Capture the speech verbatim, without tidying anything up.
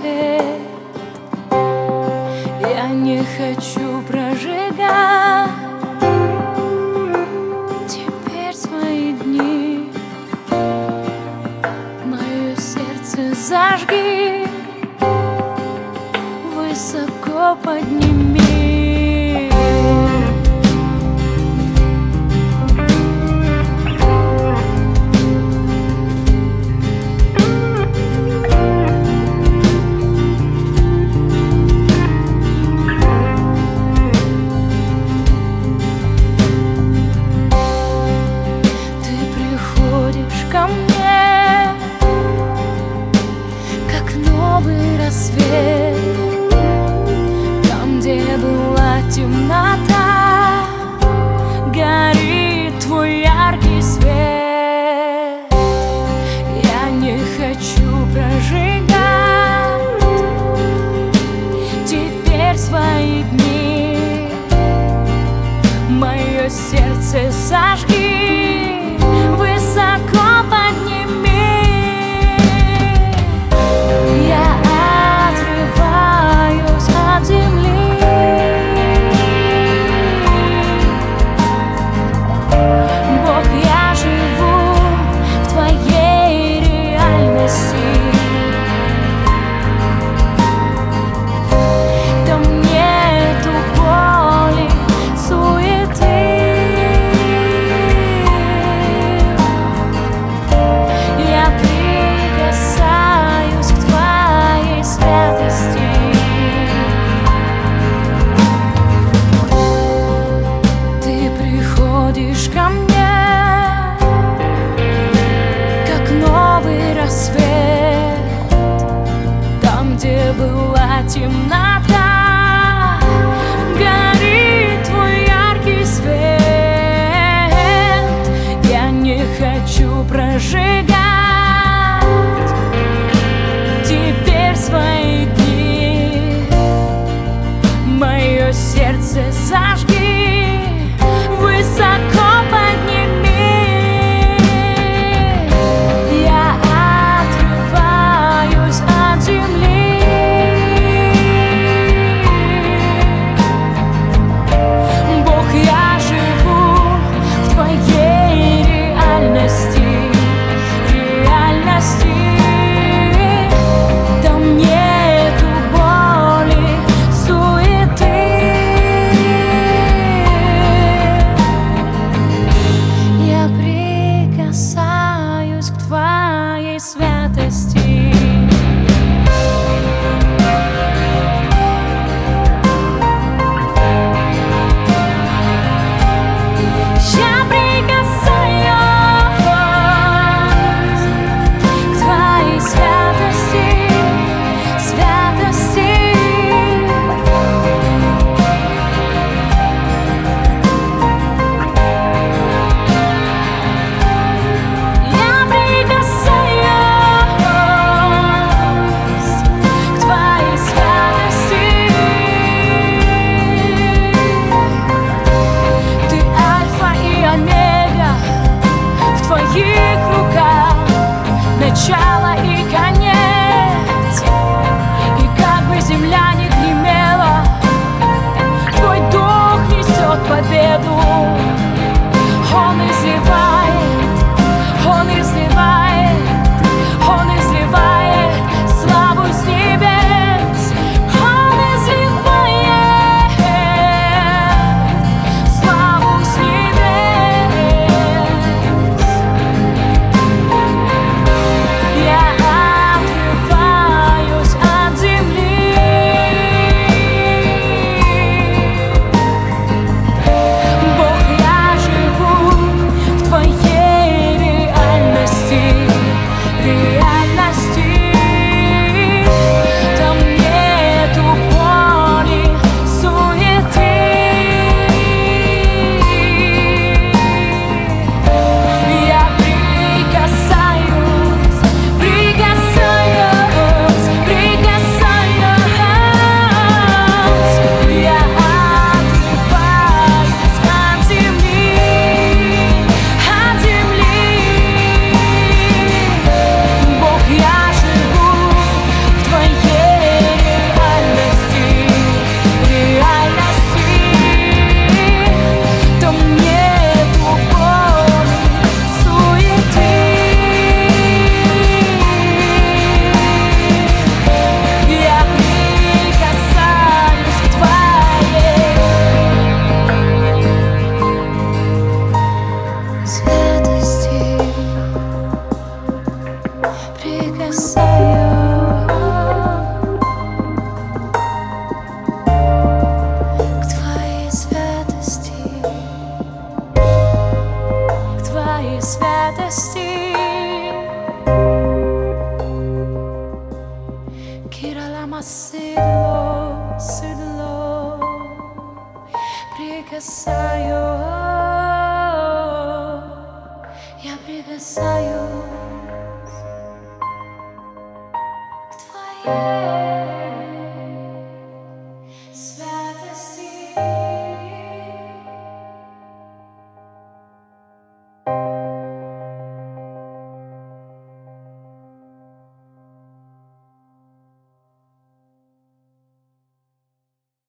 рассвет. Я не хочу прожигать теперь свои дни. Мое сердце зажги, высоко подними. Ко мне, как новый рассвет, там, где была темнота, горит твой яркий свет. Я не хочу прожигать теперь свои дни. Мое сердце зажги, высоко подними. Я отрываюсь от земли, Бог, я живу в твоей реальности. Там нету боли, суеты. Ко мне, как новый рассвет, там, где была темнота, горит твой яркий свет. Я не хочу прожигать теперь свои дни. Мое сердце зажги, высоко подними. Я отрываюсь от земли, твоей святости. Киралама седло, седло, прикасаю, я прикасаю.